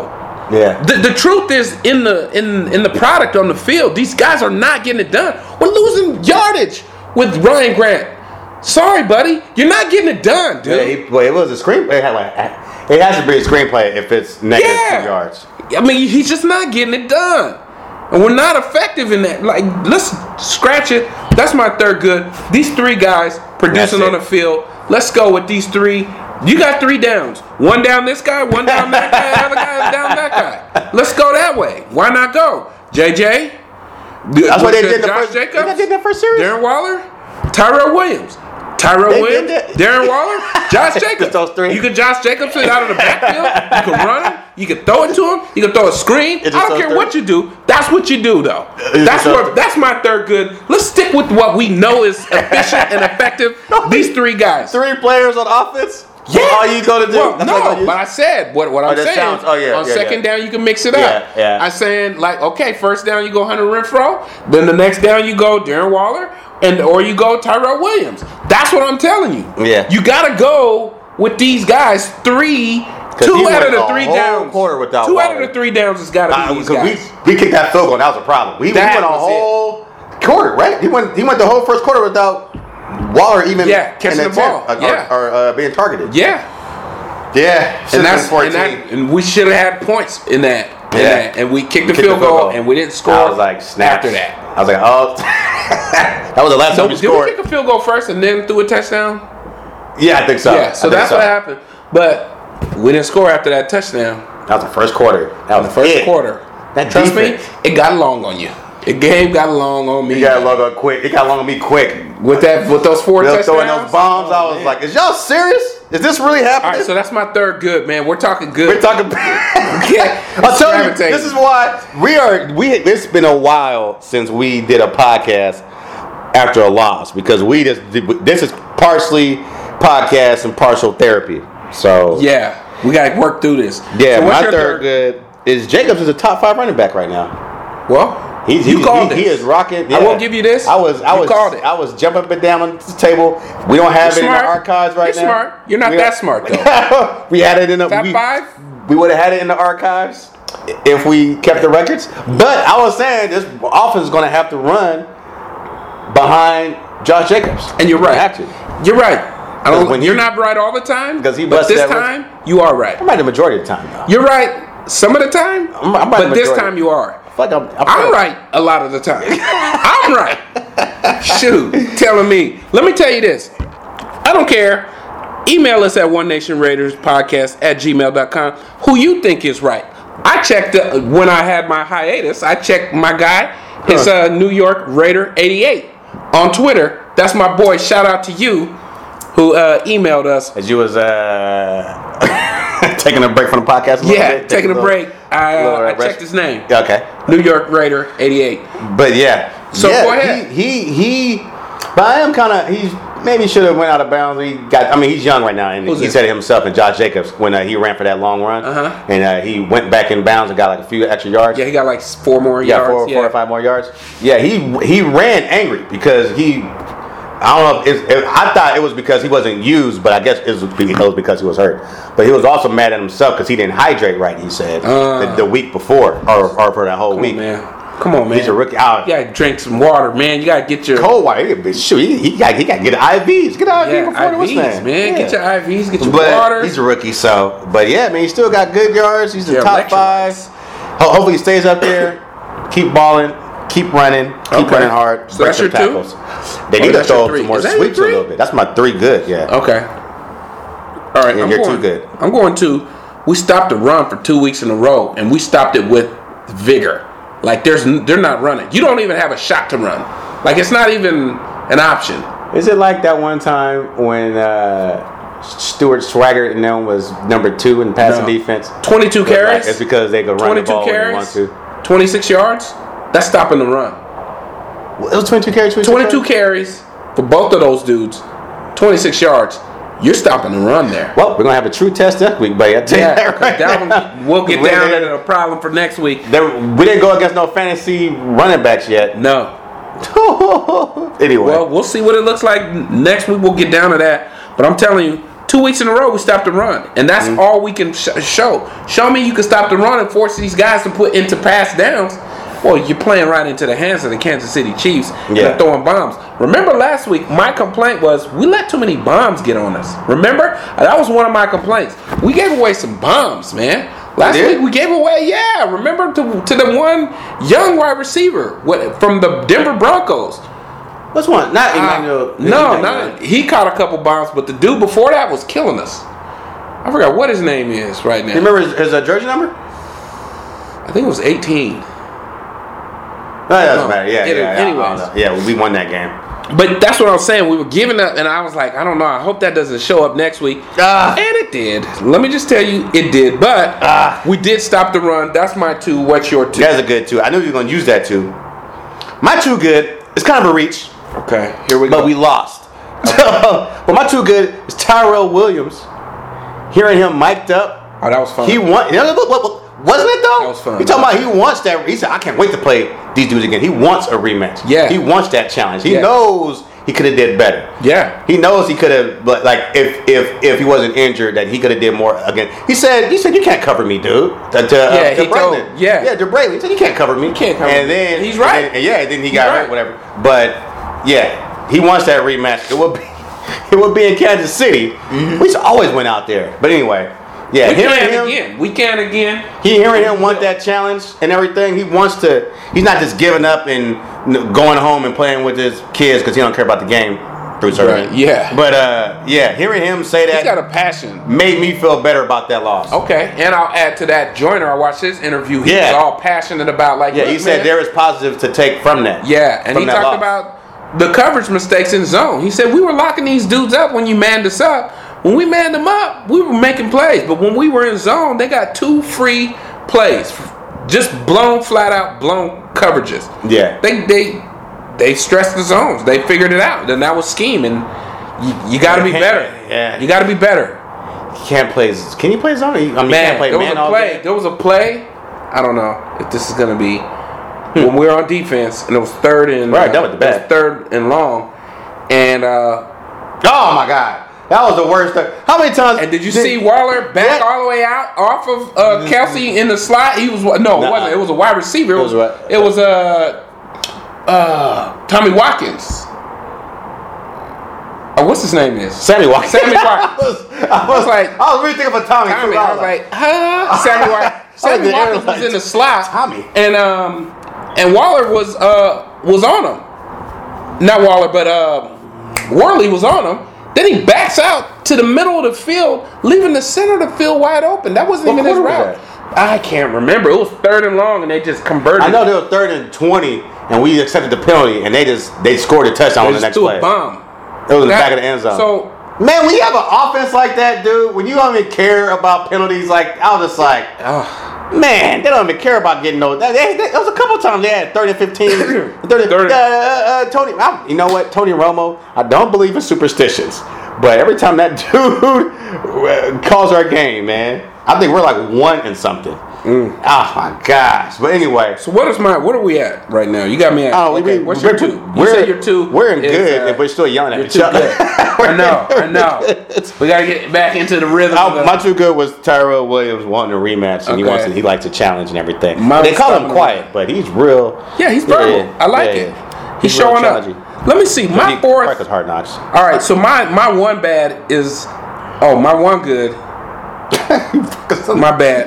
Yeah. The truth is in the product on the field, these guys are not getting it done. We're losing yardage with Ryan Grant. Sorry, buddy, you're not getting it done, dude. Yeah, it was a screenplay. It has to be a screenplay if it's negative 2 yards. I mean, he's just not getting it done. And we're not effective in that. Like, let's scratch it. That's my third good. These 3 guys producing on the field. Let's go with these 3. You got 3 downs. 1 down this guy, 1 down that guy, the other guy down that guy. Let's go that way. Why not go? JJ? That's what they did in the Josh first. Jacobs? They did in the first series. Darren Waller? Tyrell Williams? Darren Waller, Josh Jacobs. Those 3. You could Josh Jacobs it out of the backfield. You can run him. You can throw it to him. You can throw a screen. I don't care what you do. That's what you do, though. That's my third good. Let's stick with what we know is efficient and effective. These 3 guys. 3 players on offense. Yeah. All you going to do? Well, no, but I said what I'm saying. On second down, you can mix it up. Yeah. I'm saying, like, okay, first down you go Hunter Renfrow. Then the next down you go Darren Waller. Or you go Tyrell Williams. That's what I'm telling you. Yeah. You got to go with these guys. 2 out of the 3 downs. 2 out of the 3 downs has got to be these guys. We kicked that field goal. And that was a problem. We went a whole quarter, right? He went the whole first quarter without Waller even catching the ball. Or being targeted. Yeah. And we should have had points in that. And we kicked the field goal and we didn't score. I was like, snaps. After that. I was like, oh. That was the last time we scored. Did we kick a field goal first and then threw a touchdown? Yeah, I think so. Yeah, so that's what happened. But we didn't score after that touchdown. That was the first quarter. Quarter. Trust me, it got long on you. The game got long on me. It got long on quick. It got long on me quick. With those 4 touchdowns. Throwing those bombs, I was like, is y'all serious? Is this really happening? All right, so that's my third good, man. We're talking good. We're talking I'll tell you, this is why it's been a while since we did a podcast after a loss, because this is partially podcast and partial therapy. So yeah, we gotta work through this. Yeah, so my third good is Jacobs is a top 5 running back right now. Well, he is rocking. Yeah. I won't give you this. I was jumping up and down on the table. We don't have it in the archives right now. You're smart. You're not that smart though. We had it in the top 5. We would have had it in the archives if we kept the records. But I was saying this offense is going to have to run behind Josh Jacobs, and you're right. You're right. You're not right all the time, but this time you are right. I'm right the majority of the time, though. You're right some of the time, but this time you are. I'm right a lot of the time. I'm right. Shoot, telling me. Let me tell you this. I don't care. Email us at onenationraiderspodcast@gmail.com who you think is right. I checked when I had my hiatus. I checked my guy, his New York Raider 88 on Twitter. That's my boy. Shout out to you who emailed us. As you was taking a break from the podcast a little bit? Taking a break. I checked his name. Okay. New York Raider 88. But yeah. So go ahead. But I am kind of, he maybe should have went out of bounds. He's young right now, and he said it himself, and Josh Jacobs, when he ran for that long run, and he went back in bounds and got like a few extra yards. Yeah, he got like 4 more yards. 4 or 5 more yards. Yeah, he ran angry because I don't know I thought it was because he wasn't used, but I guess it was because he was hurt. But he was also mad at himself because he didn't hydrate right, he said, the week before, or for that whole week. Come on, man. He's a rookie. You gotta drink some water, man. You gotta get your cold water. He got to get IVs. Get IVs before what's name. Man. Yeah. Get your IVs. Get your water. He's a rookie, but yeah, man, he still got good yards. He's the top 5. Hopefully, he stays up there. Keep balling. Keep running. Keep running hard. So that's your tackles. 2. They need to throw some more sweeps a little bit. That's my 3 good. Yeah. Okay. All right. You're 2 good. I'm going 2. We stopped the run for 2 weeks in a row, and we stopped it with vigor. Like they're not running. You don't even have a shot to run. Like it's not even an option. Is it like that one time when Stuart Swaggart and them was number 2 in passing defense? 22 carries. It's because they could run the ball when they want to. 26 yards. That's stopping the run. It was 22 carries. 22 carries for both of those dudes. 26 yards. You're stopping the run there. Well, we're going to have a true test next week, buddy. I'll tell you that right now. We'll get down to a problem for next week. We didn't go against no fantasy running backs yet. No. Anyway. Well, we'll see what it looks like next week. We'll get down to that. But I'm telling you, 2 weeks in a row we stopped the run, and that's all we can show. Show me you can stop the run and force these guys to put into pass downs. Well, you're playing right into the hands of the Kansas City Chiefs. They're throwing bombs. Remember last week, my complaint was we let too many bombs get on us. Remember? That was one of my complaints. We gave away some bombs, man. Last week we gave away, remember to the one young wide receiver from the Denver Broncos. Which one? Not Emmanuel. He caught a couple bombs, but the dude before that was killing us. I forgot what his name is right now. You remember his jersey number? I think it was 18. No, it doesn't matter. Anyways. Yeah, we won that game. But that's what I'm saying. We were giving up, and I was like, I don't know. I hope that doesn't show up next week. And it did. Let me just tell you, it did. But we did stop the run. That's my 2. What's your 2? That's a good 2. I knew you were going to use that 2. My 2 good. It's kind of a reach. Okay, here we go. But we lost. Okay. But my 2 good is Tyrell Williams. Hearing him mic'd up. Oh, that was fun. He won. Wasn't it though? That was fun. He talking about he wants that. He said, I can't wait to play these dudes again. He wants a rematch. Yeah. He wants that challenge. He knows he could have did better. Yeah. He knows he could have, but like if he wasn't injured, that he could have did more again. He said you can't cover me, dude. To Braylon. To Braylon. He said you can't cover me. You can't cover me. And then he's right. Then he got hurt, whatever. But yeah, he wants that rematch. It would be in Kansas City. Mm-hmm. We always went out there. But anyway. Yeah, we can again. Hearing him want that challenge and everything. He wants to. He's not just giving up and going home and playing with his kids because he don't care about the game. Right, yeah. But hearing him say that, he's got a passion. Made me feel better about that loss. Okay, and I'll add to that. Joyner, I watched his interview. He was all passionate about he said there is positive to take from that. Yeah, and he talked about the coverage mistakes in zone. He said we were locking these dudes up when you manned us up. When we manned them up, we were making plays. But when we were in zone, they got 2 free plays. Just flat out blown coverages. Yeah. They stressed the zones. They figured it out. And that was scheme. And you got to be better. Yeah. You got to be better. Can you play zone? He can't play man all day. There was a play. I don't know if this is going to be. When we were on defense, and it was third and long. And, oh, my God. That was the worst. How many times? And did you see Waller back all the way out off of Kelsey in the slot? It wasn't. It was a wide receiver. It was Tommy Watkins. What's his name is? Sammy Watkins. Sammy Watkins. I was really thinking of Tommy. I was like, Sammy Watkins. Sammy Watkins was in the slot. Tommy. And Waller was on him. Not Waller, but Worley was on him. Then he backs out to the middle of the field, leaving the center of the field wide open. That wasn't even his route. I can't remember. It was third and long, and they just converted. I know they were 3rd and 20, and we accepted the penalty, and they scored a touchdown on the next play. A bomb. It was in the back of the end zone. So, man, when you have an offense like that, dude, when you don't even care about penalties, like I was just like, man, they don't even care about getting those. There was a couple of times they had 30 and 15. Tony, you know what? Tony Romo, I don't believe in superstitions, but every time that dude calls our game, man, I think we're like 1 and something. Oh my gosh! But anyway, so what are we at right now? You got me at. What's your 2? You said your 2. We're in good, and we're still yelling at each other. I know. We gotta get back into the rhythm. My 2 good was Tyrell Williams wanting a rematch, and he likes a challenge and everything. They call him quiet, but he's real. Yeah, he's verbal. I like it. He's showing up. Let me see. My 4th is Hard Knocks. All right, so my 1 bad is. My 1 good. My bad.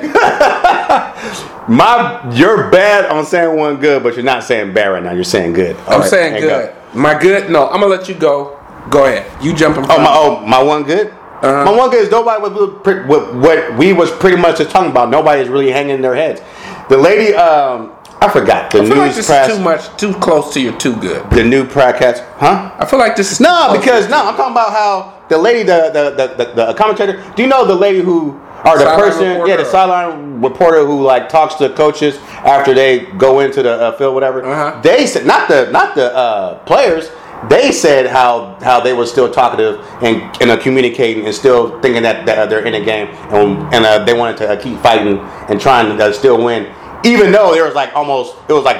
You're bad on saying 1 good, but you're not saying bad right now. You're saying good. I'm saying good. My good. No, I'm gonna let you go. Go ahead. You jump in front. My 1 good. My 1 good is nobody was what we was pretty much just talking about. Nobody is really hanging their heads. The lady, I forgot the I feel news like this press. is too close to your 2 good. The new podcast, huh? I feel like this is I'm talking about how the lady, the commentator. Do you know the lady who? Or the the sideline reporter who like talks to coaches after they go into the field, whatever. They said not the players. They said how they were still talkative and communicating and still thinking that they're in a game and they wanted to keep fighting and trying to still win, even though there was like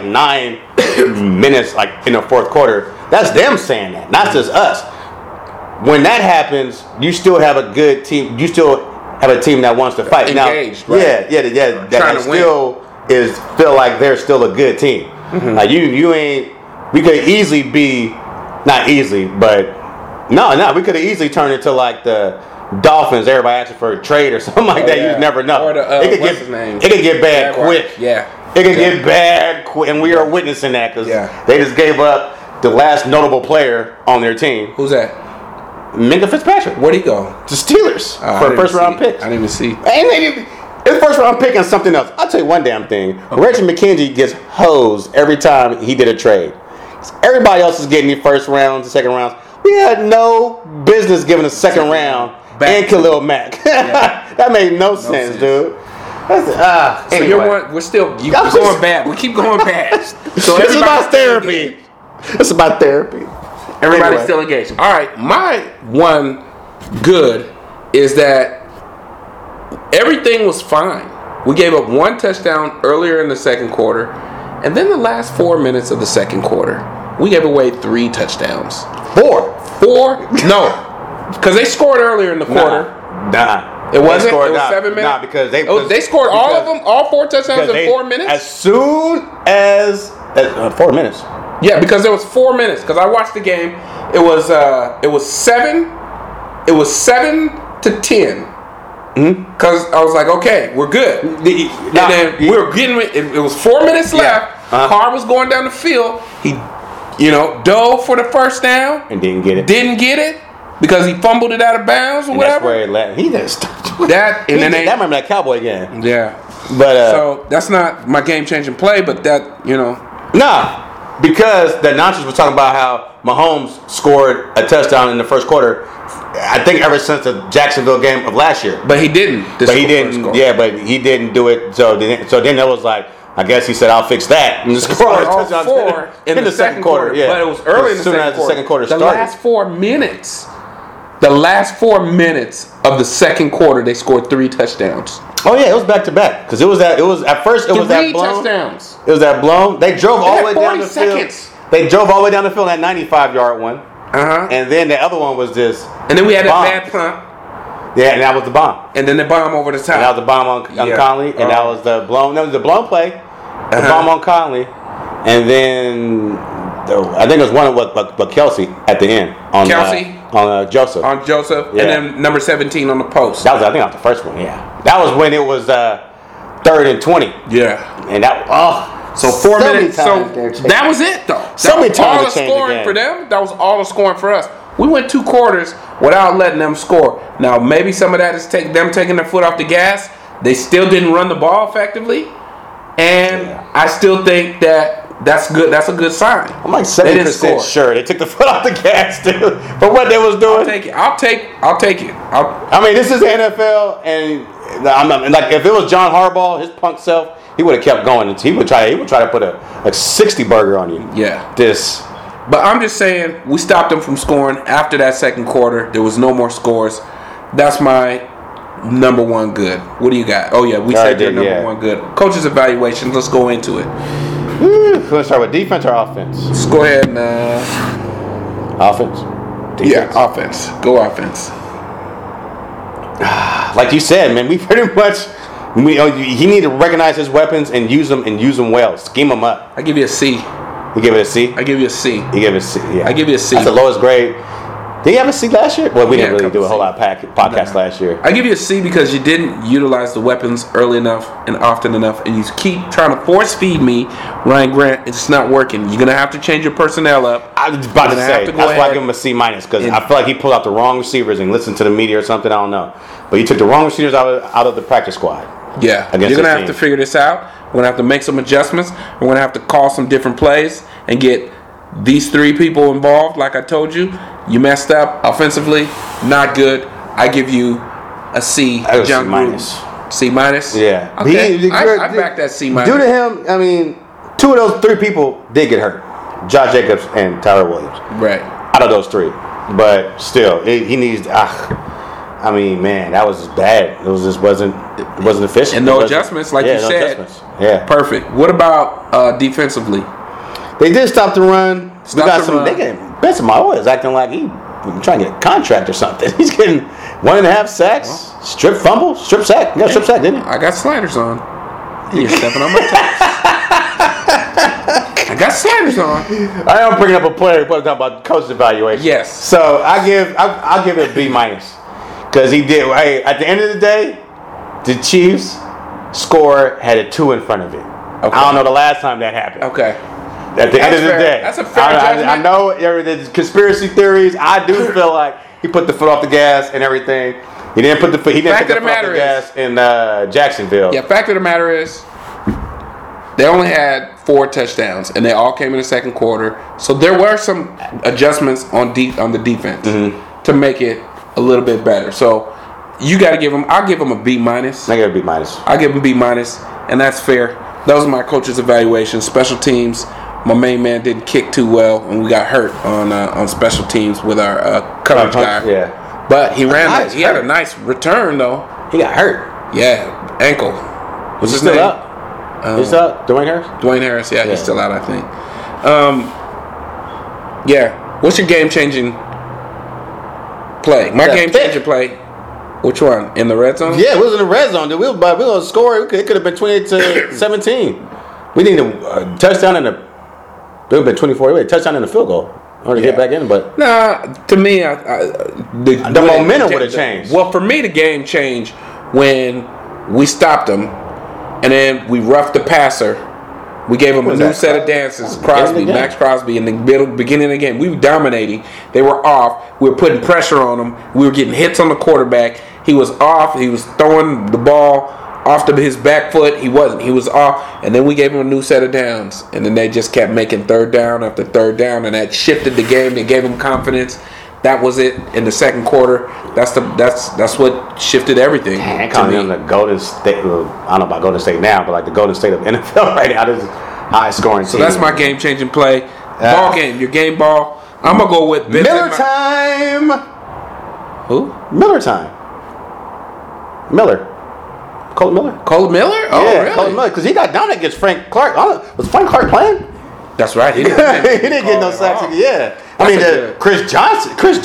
9 minutes like in the 4th quarter. That's them saying that, not just us. when that happens, you still have a good team. You still have a team that wants to fight. Engaged, now, right? Yeah. That still feel like they're still a good team. Mm-hmm. Like you ain't. We could easily be, not easily, but no. We could have easily turned into like the Dolphins. Everybody asking for a trade or something like that. You never know. Or the, it could get bad quick. Yeah. It could get bad quick, and we are witnessing that because they just gave up the last notable player on their team. Who's that? Minka Fitzpatrick. Where'd he go? The Steelers for a first-round pick. I didn't even see. And his first-round pick and something else. I'll tell you one damn thing. Okay. Reggie McKenzie gets hosed every time he did a trade. Everybody else is getting the first rounds, the second rounds. We had no business giving a second round and Khalil Mack. That made no sense, dude. So anyway. we're going bad. We keep going bad. So this is about therapy. It's about therapy. Everybody's still engaged. All right, my one good is that everything was fine. We gave up one touchdown earlier in the second quarter, and then the last 4 minutes of the second quarter, we gave away 3 touchdowns. 4? No, because they scored earlier in the quarter. Nah. It wasn't? It was 7 minutes? Nah, because they scored all of them, all 4 touchdowns in 4 minutes? As soon as 4 minutes. Yeah, because there was 4 minutes. Because I watched the game. It was 7 to 10. Because I was like, okay, we're good. And then we were getting it was 4 minutes left. Carr was going down the field. He dove for the first down and didn't get it. Because he fumbled it out of bounds or and whatever. That's where he just that and then they remember that Cowboy game. Yeah, but so that's not my game changing play, but that Nah, because the announcers were talking about how Mahomes scored a touchdown in the first quarter. I think ever since the Jacksonville game of last year. But he didn't. But he didn't do it. So then it was like, I guess he said, "I'll fix that." And scored all 4 in the second quarter. Yeah. But it was early in the second quarter. The last 4 minutes. The last 4 minutes of the second quarter, they scored 3 touchdowns. Oh yeah, it was back to back because it was at first it was that blown. 3 touchdowns. It was that blown. They drove all the way down the field. They drove all the way down the field at 95-yard one. And then the other one was just. And then we had that bad punt. Yeah, and that was the bomb. And then the bomb over the top. And that was the bomb on Conley, and that was the blown. That was the blown play. The bomb on Conley, and then I think it was one with Kelsey at the end on Joseph. On Joseph, and then number 17 on the post. That was I think that was the first one. Yeah, that was when it was 3rd and 20. Yeah, and that so 4 minutes. So that was it though. So many times all the scoring for them. That was all the scoring for us. We went 2 quarters without letting them score. Now maybe some of that is them taking their foot off the gas. They still didn't run the ball effectively. And I still think that's good. That's a good sign. I'm like 70% sure they took the foot off the gas, dude. For what they was doing. I'll take it. I mean, this is the NFL, and I'm not, like if it was John Harbaugh, his punk self, he would have kept going. He would try to put a 60 burger on you. Yeah. But I'm just saying we stopped them from scoring after that second quarter. There was no more scores. That's my number one good. What do you got? Oh yeah, we said your number one good. Coach's evaluation. Let's go into it. Let's start with defense or offense? Let's go ahead and offense. Defense. Yeah, offense. Go offense. Like you said, man, we pretty much he need to recognize his weapons and use them well. Scheme them up. I give you a C. You give it a C? I give you a C. You give it a C. Yeah. I give you a C. That's the lowest grade. Did you have a C last year? Well, we didn't really do a whole lot of podcasts last year. I give you a C because you didn't utilize the weapons early enough and often enough, and you keep trying to force feed me, Ryan Grant. It's not working. You're going to have to change your personnel up. I was about to say, that's why I give him a C minus, because I feel like he pulled out the wrong receivers and listened to the media or something. I don't know. But you took the wrong receivers out of the practice squad. Yeah. You're going to have to figure this out. We're going to have to make some adjustments. We're going to have to call some different plays and get these 3 people involved. Like I told you, you messed up offensively. Not good. I give you a C. C minus. C minus? Yeah. Okay. I back that C minus. Due to him, I mean, 2 of those 3 people did get hurt. Josh Jacobs and Tyler Williams. Right. Out of those 3. But still, he needs... I mean, man, that was bad. It wasn't efficient. And no adjustments, like you said. Yeah. Perfect. What about defensively? They did stop the run. They got Ben Samayoa is acting like he trying to get a contract or something. He's getting 1.5 sacks, strip fumble, strip sack. You got strip sack, didn't he? I got sliders on. You're stepping on my toes. I got sliders on. I am bringing up a player, but talking about coach evaluation. Yes. So I'll give it a B minus because he did. Hey, at the end of the day, the Chiefs score had a 2 in front of it. Okay. I don't know the last time that happened. Okay. At the end of the day, that's a fair judgment. I know there's conspiracy theories. I do feel like he put the foot off the gas and everything. He didn't put the foot. He didn't take the foot off the gas in Jacksonville. Yeah. Fact of the matter is, they only had 4 touchdowns, and they all came in the second quarter. So there were some adjustments on the defense to make it a little bit better. So you got to give them. I'll give them a B minus. I give it a B minus. I'll give them B minus, and that's fair. Those are my coach's evaluations. Special teams. My main man didn't kick too well, and we got hurt on special teams with our coverage guy. Yeah, but he ran. He had a nice return though. He got hurt. Yeah, ankle. What's his still name? Out? He's still out. Dwayne Harris. Dwayne Harris. Yeah, he's still out. I think. Yeah. What's your game-changing play? My game-changing play. Which one? In the red zone? Yeah, we was in the red zone. Dude. We was going to score. It could have been 28-17. We need a touchdown and a. It would have been 24. We had a touchdown and a field goal. I want to get back in, but to me, the momentum would have changed. Well, for me, the game changed when we stopped them, and then we roughed the passer. We gave him a new set of dances. Max Crosby, in the beginning of the game. We were dominating. They were off. We were putting pressure on them. We were getting hits on the quarterback. He was off. He was throwing the ball off his back foot. He wasn't. He was off. And then we gave him a new set of downs. And then they just kept making third down after third down. And that shifted the game. They gave him confidence. That was it in the second quarter. That's what shifted everything. Man, calling them the Golden State. I don't know about Golden State now, but like the Golden State of NFL right now. This is high scoring. So that's my game changing play. Ball game. Your game ball. I'm gonna go with Miller time. Who? Miller time. Miller. Colton Miller? Colton Miller? Oh, yeah, really? Colton Miller, because he got down against Frank Clark. Was Frank Clark playing? That's right. He didn't get no sacks. Yeah. I mean, Chris Jones. In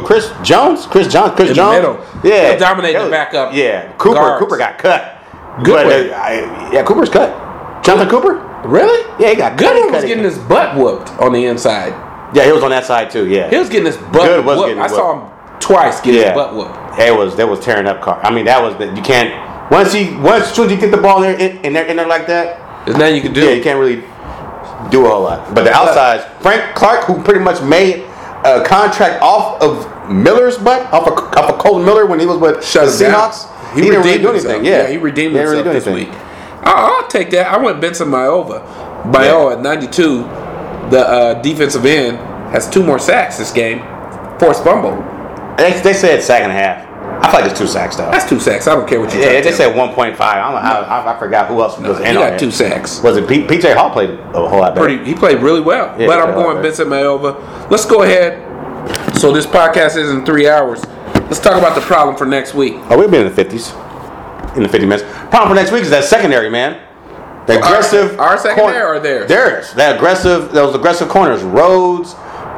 the middle. Yeah. He'll dominate the backup. Yeah. Cooper got cut. Goodwin. Cooper's cut. Jonathan Cooper? Really? Yeah, he got cut. Goodwin was getting his butt whooped on the inside. Yeah, he was on that side too, yeah. He was getting his butt whooped. I saw him twice get his butt whooped. They was tearing up car. I mean, you can't. Once you get the ball in there like that, there's nothing you can do. Yeah, you can't really do a whole lot. But the outsides, Frank Clark, who pretty much made a contract off of Miller's butt, off of Colton Miller when he was with the Seahawks. He didn't really do anything. Yeah, he redeemed himself this week. I'll take that. I went Benson Mayowa. At 92, the defensive end has 2 more sacks this game. Forced fumble. They said sack and a half. I feel like it's 2 sacks though. That's 2 sacks. I don't care what you. Yeah, they said 1.5. I forgot who else was in. He got 2 sacks. Was it PJ Hall played a whole lot better? He played really well. Yeah, but I'm going Benson Mayowa. Let's go ahead. So this podcast is in 3 hours. Let's talk about the problem for next week. Oh, we'll be in the 50s. In the 50 minutes. Problem for next week is that secondary, man. The aggressive. Our secondary or theirs? Theirs. Those aggressive corners. Rhodes,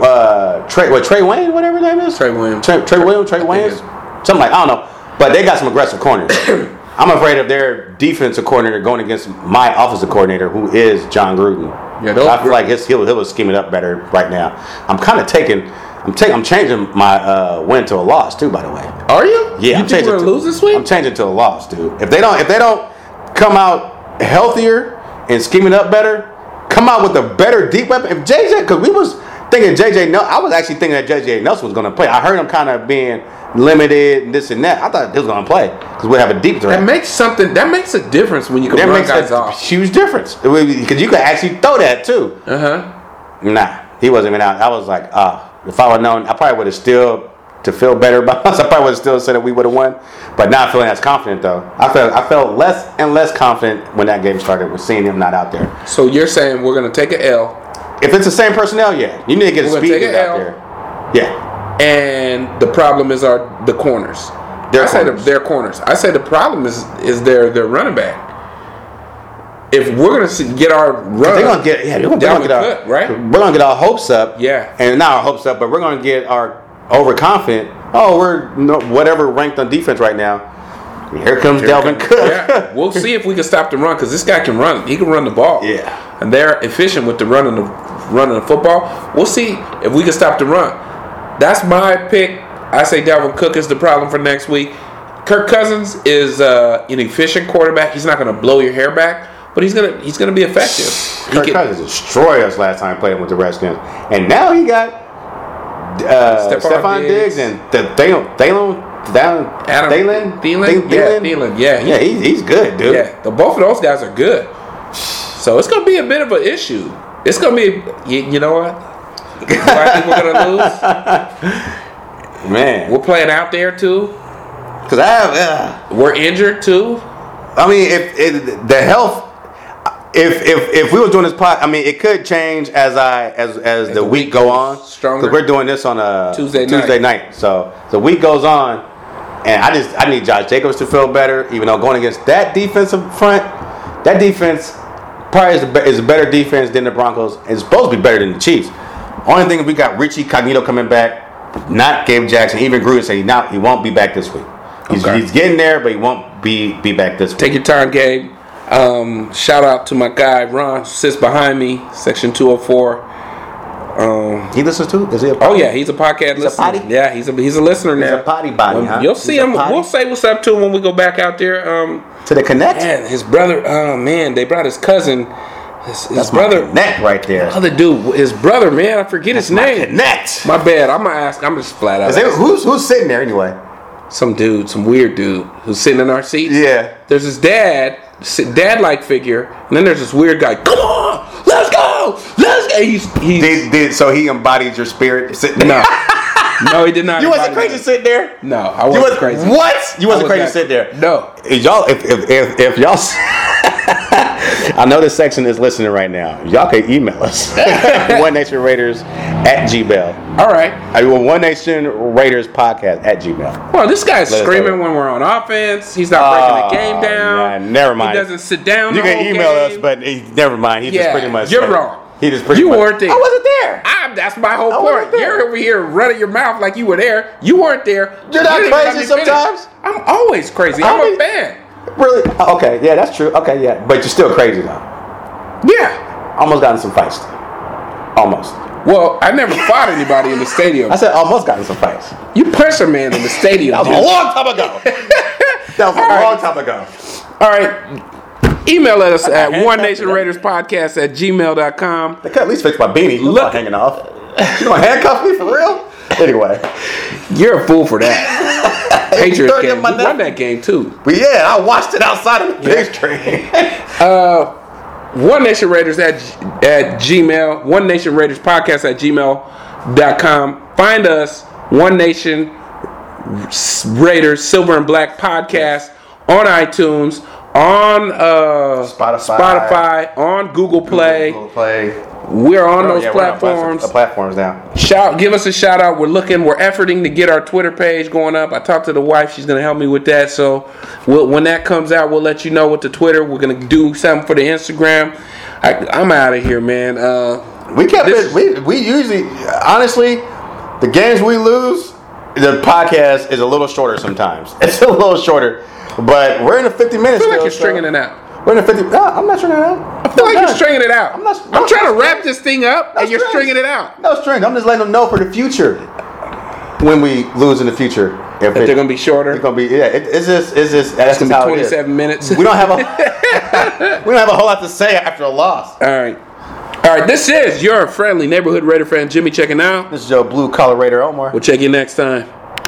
Trey Wayne, whatever his name is. Trey Williams. Trey Wayans. Something like, I don't know. But they got some aggressive corners. I'm afraid of their defensive coordinator going against my offensive coordinator, who is John Gruden. Yeah, I feel like he'll scheme it up better right now. I'm changing my win to a loss too. By the way, are you? Yeah, you think we're gonna lose this week? I'm changing to a loss, dude. If they don't come out healthier and scheme it up better, come out with a better deep weapon. If JJ, because we was thinking I was actually thinking that JJ Nelson was going to play. I heard him kind of being limited and this and that. I thought he was going to play because we have a deep threat. That makes a difference when you can run guys off. Huge difference because you can actually throw that too. Nah, he wasn't even out. I was like, if I would known, I probably would have still, to feel better about us, I probably would have still said that we would have won. But now I'm feeling as confident though. I felt less and less confident when that game started with seeing him not out there. So you're saying we're going to take an L. If it's the same personnel, yeah. You need to get a speed out there. Yeah. And the problem is the corners. Their corners. I say the problem is their running back. If we're gonna get our run, we're gonna get our hopes up. Yeah. And not our hopes up, but we're gonna get our overconfident. Oh, we're whatever ranked on defense right now. Here comes Dalvin Cook. Yeah, we'll see if we can stop the run because this guy can run. He can run the ball. Yeah, and they're efficient with the running the football. We'll see if we can stop the run. That's my pick. I say Dalvin Cook is the problem for next week. Kirk Cousins is an efficient quarterback. He's not going to blow your hair back, but he's gonna be effective. Kirk Cousins destroyed us last time playing with the Redskins, and now he got Stephon Diggs and Thielen. Yeah, he's good, dude. Yeah, both of those guys are good. So it's gonna be a bit of an issue. It's gonna be, you know what? I think we're gonna lose. Man, we're playing out there too. Cause we're injured too. I mean, the health. If we were doing this pod, I mean, it could change as the week go on. Stronger. Because we're doing this on a Tuesday night. So the week goes on, and I need Josh Jacobs to feel better. Even though going against that defensive front, that defense probably is a better defense than the Broncos. It's supposed to be better than the Chiefs. Only thing is we got Richie Cognito coming back, not Gabe Jackson. Even Gruden said he won't be back this week. He's getting there, but he won't be back this week. Take your time, Gabe. Shout out to my guy Ron, sits behind me, section 204. He listens to? Is he a potty? Oh yeah, he's a podcast listener. Yeah, he's a listener now. He's a potty body, huh? You'll see him. We'll say what's up to him when we go back out there. To the Connect? Man, his brother. Oh man, they brought his cousin. His brother. Connect right there. Other dude, his brother. Man, I forget his name. Connect. My bad. I'm gonna ask. I'm just flat out. Who's sitting there anyway? Some weird dude who's sitting in our seats. Yeah. There's his dad-like figure, and then there's this weird guy. Come on, let's go. So he embodied your spirit sitting there? No, he did not. You wasn't crazy sitting there? No, I wasn't crazy. What? You wasn't crazy sitting there? No. If y'all, I know this section is listening right now. Y'all can email us. OneNationRaiders@gmail. All right. One Nation Raiders podcast @gmail. Well, this guy's screaming when we're on offense. He's not breaking the game down. Nah, never mind. He doesn't sit down. You can email us, but never mind. He just pretty much. You're wrong. He just pretty you much. weren't there. I wasn't there. That's my whole point. You're over here running your mouth like you were there. You weren't there. You're not crazy sometimes. I'm always crazy. I'm a fan. Really? Okay, yeah, that's true. Okay, yeah, but you're still crazy though. Yeah. Almost got in some fights. Almost. Well, I never fought anybody in the stadium. I said almost got in some fights. You punched a man in the stadium. That was a long time ago. That was a long time ago. All right. Email us at onenationraiderspodcast@gmail.com. They could at least fix my beanie. Look, hanging off. You gonna handcuff me for real? Anyway, you're a fool for that. Patriots game. We won that game too. But yeah, I watched it outside of the big train. One Nation Raiders at Gmail. One Nation Raiders podcast @gmail.com. Find us One Nation Raiders Silver and Black podcast on iTunes, on Spotify, on Google Play. We're on those platforms. Platforms now. Give us a shout out. We're efforting to get our Twitter page going up. I talked to the wife. She's going to help me with that. So when that comes out, we'll let you know with the Twitter. We're going to do something for the Instagram. I'm out of here, man. We kept it. We usually, honestly, the games we lose, the podcast is a little shorter sometimes. It's a little shorter. But we're in the 50 minutes. I feel like you're stringing it out. We're in the 50. No, I'm not stringing it out. I feel like you're stringing it out. I'm trying to wrap this thing up, and you're stringing it out. No string. I'm just letting them know for the future. When we lose in the future, if they're going to be shorter, it's going to be It's just. That's going to be 27 minutes. We don't have a whole lot to say after a loss. All right. This is your friendly neighborhood Raider fan Jimmy checking out. This is your blue collar Raider Omar. We'll check you next time.